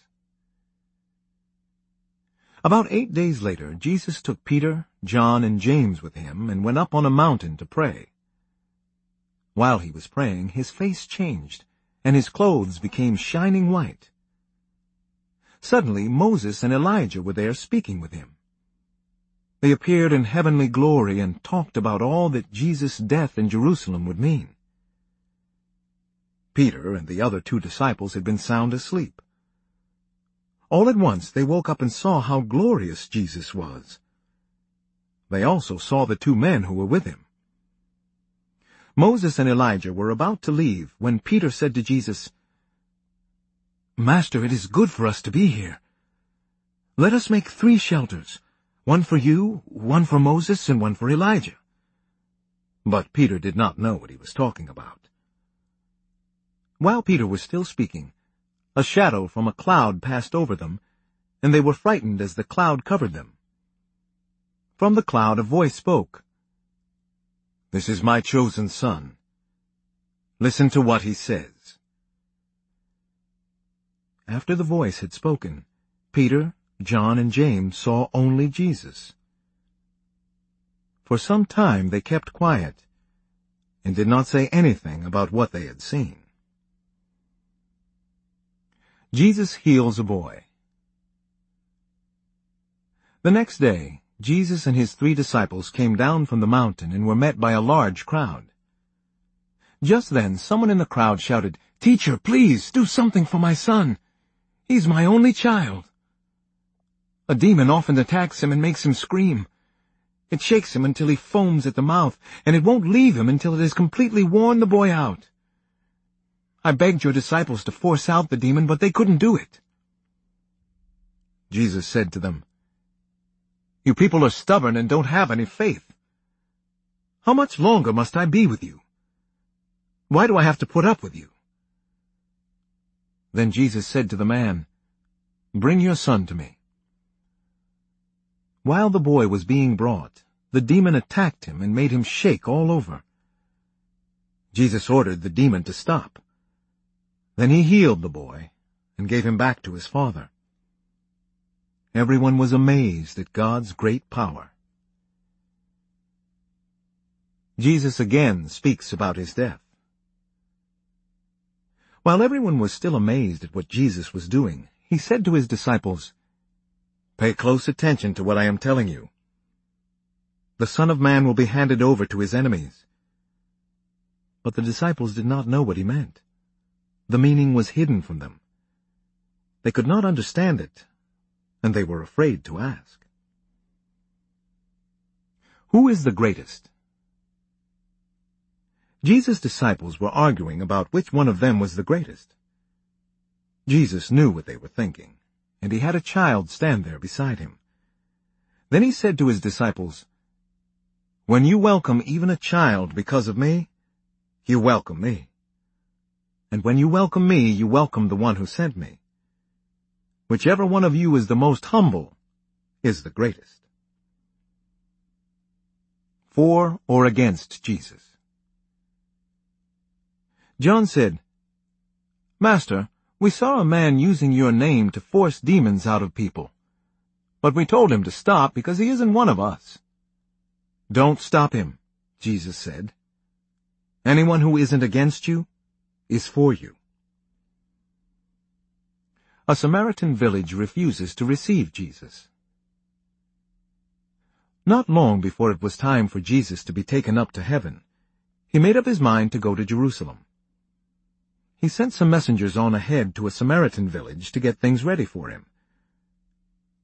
About 8 days later, Jesus took Peter, John, and James with him and went up on a mountain to pray. While he was praying, his face changed, and his clothes became shining white. Suddenly, Moses and Elijah were there speaking with him. They appeared in heavenly glory and talked about all that Jesus' death in Jerusalem would mean. Peter and the other 2 disciples had been sound asleep. All at once they woke up and saw how glorious Jesus was. They also saw the 2 men who were with him. Moses and Elijah were about to leave when Peter said to Jesus, "Master, it is good for us to be here. Let us make 3 shelters, one for you, one for Moses, and one for Elijah." But Peter did not know what he was talking about. While Peter was still speaking, a shadow from a cloud passed over them, and they were frightened as the cloud covered them. From the cloud a voice spoke, "This is my chosen Son. Listen to what he says." After the voice had spoken, Peter, John, and James saw only Jesus. For some time they kept quiet and did not say anything about what they had seen. Jesus heals a boy. The next day, Jesus and his 3 disciples came down from the mountain and were met by a large crowd. Just then, someone in the crowd shouted, "Teacher, please, do something for my son. He's my only child. A demon often attacks him and makes him scream. It shakes him until he foams at the mouth, and it won't leave him until it has completely worn the boy out. I begged your disciples to force out the demon, but they couldn't do it." Jesus said to them, "You people are stubborn and don't have any faith. How much longer must I be with you? Why do I have to put up with you?" Then Jesus said to the man, "Bring your son to me." While the boy was being brought, the demon attacked him and made him shake all over. Jesus ordered the demon to stop. Then he healed the boy and gave him back to his father. Everyone was amazed at God's great power. Jesus again speaks about his death. While everyone was still amazed at what Jesus was doing, he said to his disciples, "Pay close attention to what I am telling you. The Son of Man will be handed over to his enemies." But the disciples did not know what he meant. The meaning was hidden from them. They could not understand it, and they were afraid to ask. Who is the greatest? Jesus' disciples were arguing about which one of them was the greatest. Jesus knew what they were thinking, and he had a child stand there beside him. Then he said to his disciples, "When you welcome even a child because of me, you welcome me. And when you welcome me, you welcome the one who sent me. Whichever one of you is the most humble is the greatest." For or against Jesus. John said, "Master, we saw a man using your name to force demons out of people. But we told him to stop because he isn't one of us." "Don't stop him," Jesus said. "Anyone who isn't against you is for you." A Samaritan village refuses to receive Jesus. Not long before it was time for Jesus to be taken up to heaven, he made up his mind to go to Jerusalem. He sent some messengers on ahead to a Samaritan village to get things ready for him,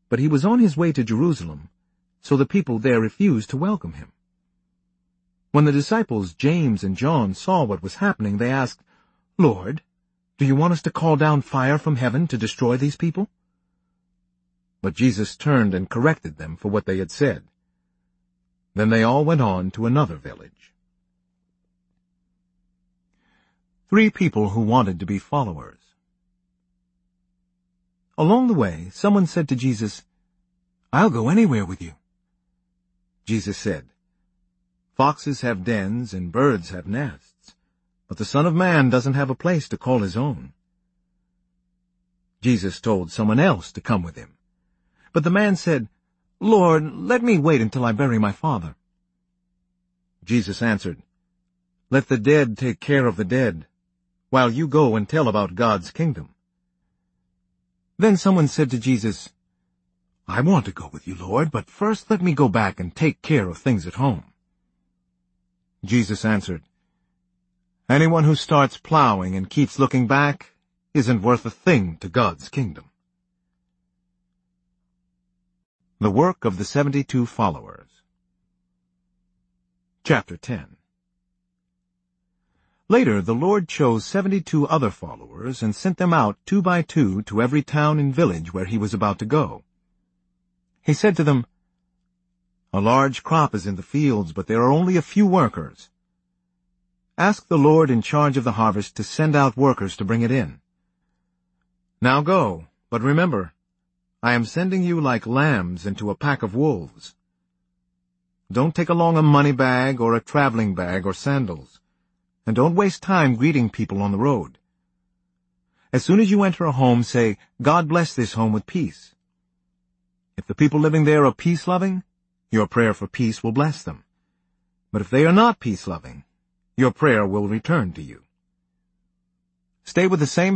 But he was on his way to Jerusalem, so the people there refused to welcome him. When the disciples James and John saw what was happening, they asked, "Lord, do you want us to call down fire from heaven to destroy these people?" But Jesus turned and corrected them for what they had said. Then they all went on to another village. 3 people who wanted to be followers. Along the way, someone said to Jesus, "I'll go anywhere with you." Jesus said, "Foxes have dens and birds have nests, but the Son of Man doesn't have a place to call his own." Jesus told someone else to come with him. But the man said, "Lord, let me wait until I bury my father." Jesus answered, "Let the dead take care of the dead, while you go and tell about God's kingdom." Then someone said to Jesus, "I want to go with you, Lord, but first let me go back and take care of things at home." Jesus answered, "Anyone who starts plowing and keeps looking back isn't worth a thing to God's kingdom." The work of the 72 followers. Chapter 10. Later the Lord chose 72 other followers and sent them out 2 by 2 to every town and village where he was about to go. He said to them, "A large crop is in the fields, but there are only a few workers. Ask the Lord in charge of the harvest to send out workers to bring it in. Now go, but remember, I am sending you like lambs into a pack of wolves. Don't take along a money bag or a traveling bag or sandals, and don't waste time greeting people on the road. As soon as you enter a home, say, 'God bless this home with peace.' If the people living there are peace-loving, your prayer for peace will bless them. But if they are not peace-loving, your prayer will return to you. Stay with the same